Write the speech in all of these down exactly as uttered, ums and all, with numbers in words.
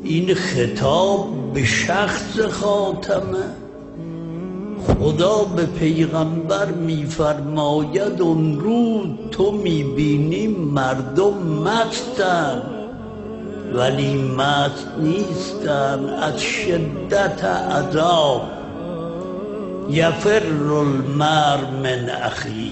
این خطاب به شخص خاتمه. خدا به پیغمبر میفرماید اون روز تو میبینی مردم مستن ولی مست نیستن از شدت عذاب. یفر المرء من اخیه،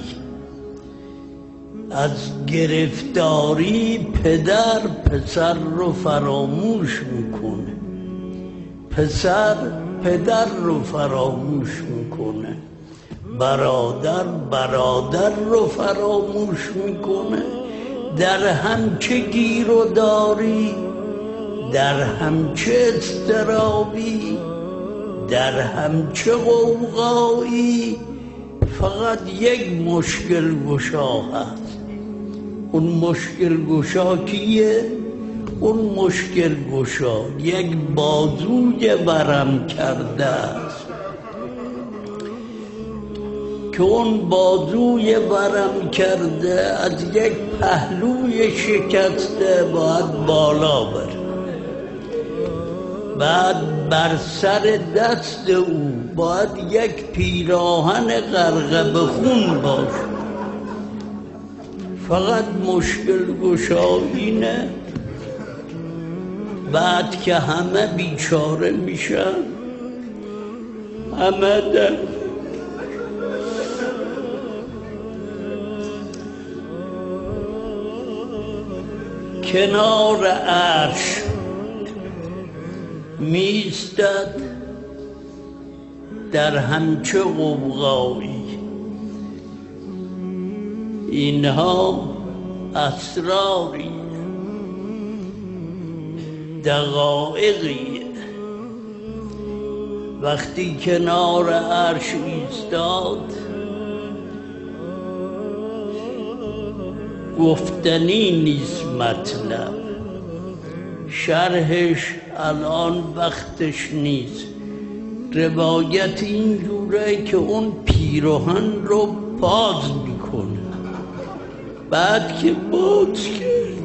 از گرفتاری پدر پسر رو فراموش میکنه، پسر پدر رو فراموش میکنه، برادر برادر رو فراموش میکنه. در همچه گیر و داری، در همچه اضطرابی، در همچه غوغایی فقط یک مشکل گشا هست. اون مشکل گشا کیه؟ اون مشکل گشا یک بازوی ورم کرده است که اون بازوی ورم کرده از یک پهلوی شکسته باید بالا بره، بعد بر سر دست او باید یک پیراهن غرقه به خون باشه. فقط مشکل گشا اینه. بعد که همه بیچاره میشن، همه در کنار عرش میستد در همچه غوغایی. اینها اسراری، دقایقی. وقتی کنار عرش ایستاد گفتنی نیست مطلب، شرحش الان وقتش نیست. روایت اینجوره که اون پیراهن رو باز میکنه، بعد که باز کرد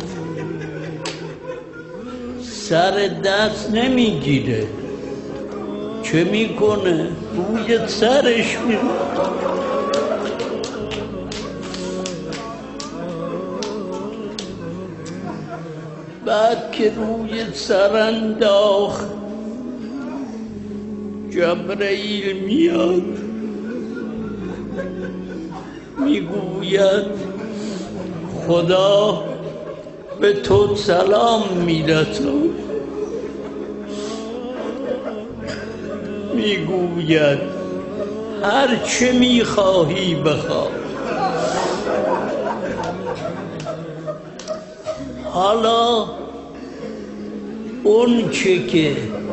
سر دست نمیگیره، چه میکنه؟ روی سرش میره. بعد که روی سر انداخت جبرئیل میاد میگوید خدا به تو سلام میرسون، میگوید هر چه میخواهی بخواه. حالا اون چه که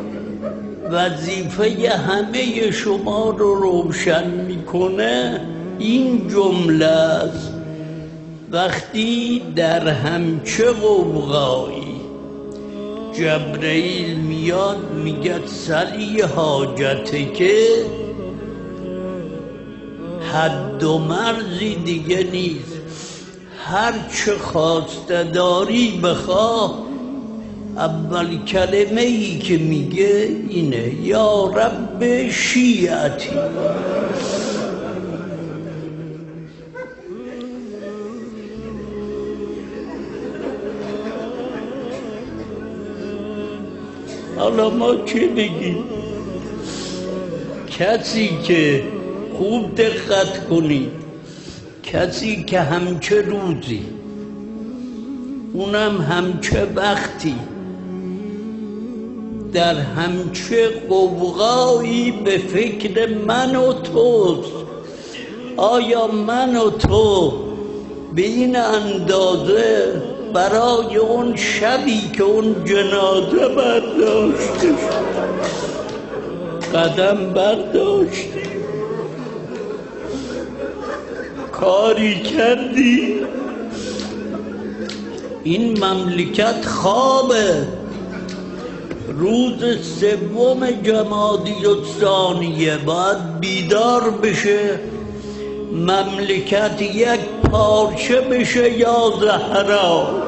وظیفه همه شما رو روشن میکنه این جمله است: وقتی در همچه غوغایی جبرئیل میاد میگه سلی حاجته که حد و مرزی دیگه نیست، هر چه خواسته داری بخواه. اول کلمه ای که میگه اینه: یا رب شیعتی. حالا ما چه بگیم؟ کسی که خوب دقت کنید، کسی که همچه روزی اونم همچه وقتی در همچه غوغایی به فکر من و توست. آیا من و تو به این اندازه برای اون شبی که اون جنازه برداشته قدم برداشتی کاری کردی؟ این مملکت خوابه. روز سوم جمادی الثانیه باید بیدار بشه، مملکت یک پارچه بشه یا زهرا.